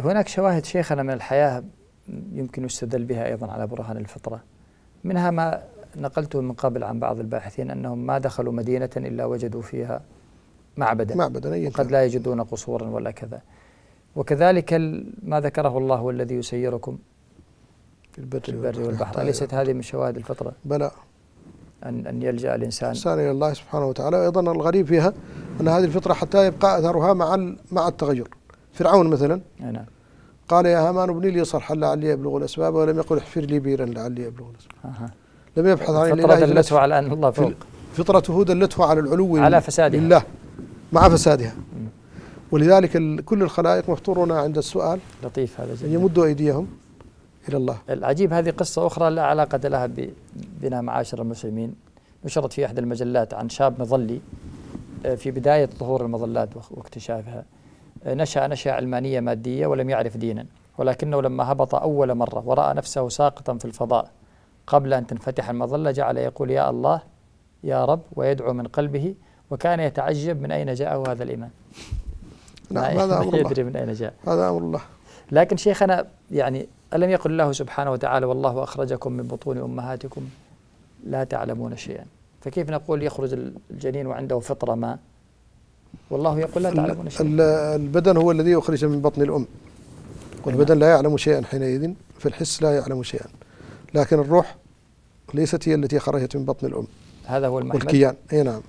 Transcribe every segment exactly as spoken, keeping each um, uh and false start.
هناك شواهد شيخنا من الحياة يمكن يستدل بها أيضا على برهان الفطرة، منها ما نقلته من قبل عن بعض الباحثين أنهم ما دخلوا مدينة إلا وجدوا فيها معبدا معبدا وقد لا يجدون قصورا ولا كذا. وكذلك ما ذكره الله والذي يسيركم في البر والبحر، أليست هذه من شواهد الفطرة؟ بلى، أن أن يلجأ الإنسان الإنسان إلى الله سبحانه وتعالى. أيضا الغريب فيها أن هذه الفطرة حتى يبقى أثرها مع مع التغير. فرعون مثلا نعم قال يا هامان ابني لي صرحا لعلي أبلغ الأسباب، ولم يقل احفر لي بيرا لعلي أبلغ الأسباب. أه. لم يبحث عن الفطرة دلته على أن الله فوق، فطرته دلته على العلو على فسادها لله مع فسادها. م. ولذلك كل الخلائق مفطورون عند السؤال لطيف هذا أن يمدوا أيديهم إلى الله. العجيب هذه قصة أخرى لا علاقة لها بنا معاشر المسلمين، نشرت في أحد المجلات عن شاب مظلي في بداية ظهور المظلات واكتشافها، نشأ نشأة علمانية مادية ولم يعرف دينا، ولكنه لما هبط أول مرة ورأى نفسه ساقطا في الفضاء قبل أن تنفتح المظلة جعل يقول يا الله يا رب ويدعو من قلبه، وكان يتعجب من أين جاءه هذا الإيمان. نعم هذا أمر الله، يدري من أين جاء، هذا أمر الله. لكن شيخنا يعني ألم يقل الله سبحانه وتعالى والله أخرجكم من بطون أمهاتكم لا تعلمون شيئا، فكيف نقول يخرج الجنين وعنده فطرة ما والله يقول لا تعلمون شيئا؟ البدن هو الذي يخرج من بطن الأم، والبدن لا يعلم شيئا حينئذ، في الحس لا يعلم شيئا، لكن الروح ليست هي التي خرجت من بطن الأم، هذا هو المحمد والكيان. اي نعم،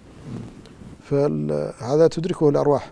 فهذا تدركه الأرواح.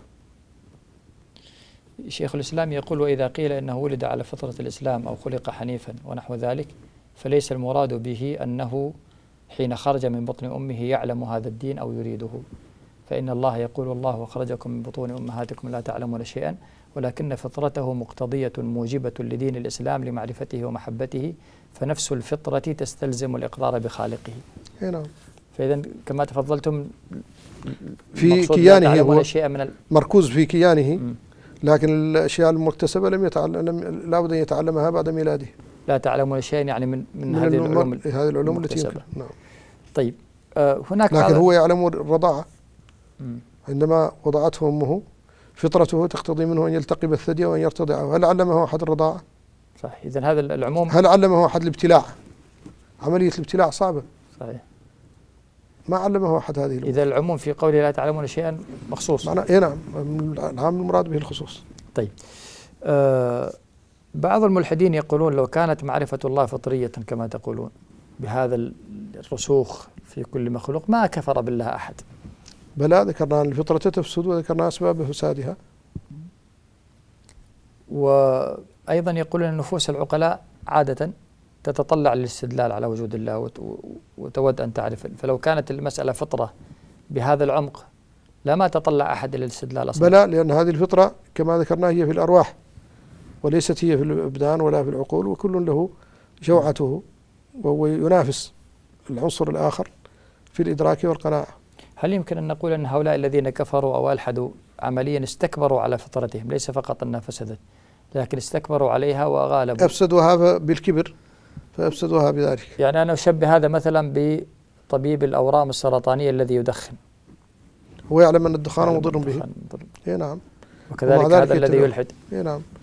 شيخ الإسلام يقول وإذا قيل إنه ولد على فطرة الإسلام أو خلق حنيفا ونحو ذلك، فليس المراد به أنه حين خرج من بطن أمه يعلم هذا الدين أو يريده، فإن الله يقول الله أخرجكم من بطون أمهاتكم لا تعلمون شيئا، ولكن فطرته مقتضية موجبة لدين الإسلام لمعرفته ومحبته، فنفس الفطرة تستلزم الإقرار بخالقه. نعم. فإذا كما تفضلتم في كيانه هو شيئا من مركوز في كيانه، م. لكن الأشياء المكتسبة لم يتعلم، لا بد أن يتعلمها بعد ميلاده. لا تعلمون شيئا يعني من من, من هذه العلوم هذه العلوم التي يمكن. نعم. طيب آه هناك لكن هو يعلم الرضاعة. عندما وضعته أمه فطرته تقتضي منه أن يلتقي بالثدي وأن يرتضعه. هل علمه أحد الرضاعة؟ صح. إذن هذا العموم. هل علمه أحد الابتلاع؟ عملية الابتلاع صعبة. صحيح. ما علمه أحد هذه الأمور. إذا العموم في قوله لا تعلمون شيئا مخصوص. معنى إيه نعم، العام المراد به الخصوص. طيب آه بعض الملحدين يقولون لو كانت معرفة الله فطرية كما تقولون بهذا الرسوخ في كل مخلوق ما كفر بالله أحد. بلى، ذكرنا أن الفطرة تفسد وذكرنا أسباب فسادها. وأيضا يقولون النفوس العقلاء عادة تتطلع للاستدلال على وجود الله وتود أن تعرف، فلو كانت المسألة فطرة بهذا العمق لما تطلع أحد إلى الاستدلال أصلا. بلى، لأن هذه الفطرة كما ذكرنا هي في الأرواح وليست هي في الأبدان ولا في العقول، وكل له جوعته وهو ينافس العنصر الآخر في الإدراك والقناعة. هل يمكن أن نقول أن هؤلاء الذين كفروا أو ألحدوا عمليا استكبروا على فطرتهم، ليس فقط أنها فسدت لكن استكبروا عليها وغالبوا؟ أفسدوها بالكبر فأفسدوها بذلك. يعني أنا أشبه هذا مثلا بطبيب الأورام السرطانية الذي يدخن، هو يعلم أن الدخان مضر به. نعم. إيه نعم. وكذلك هذا الذي يلحد. إيه نعم.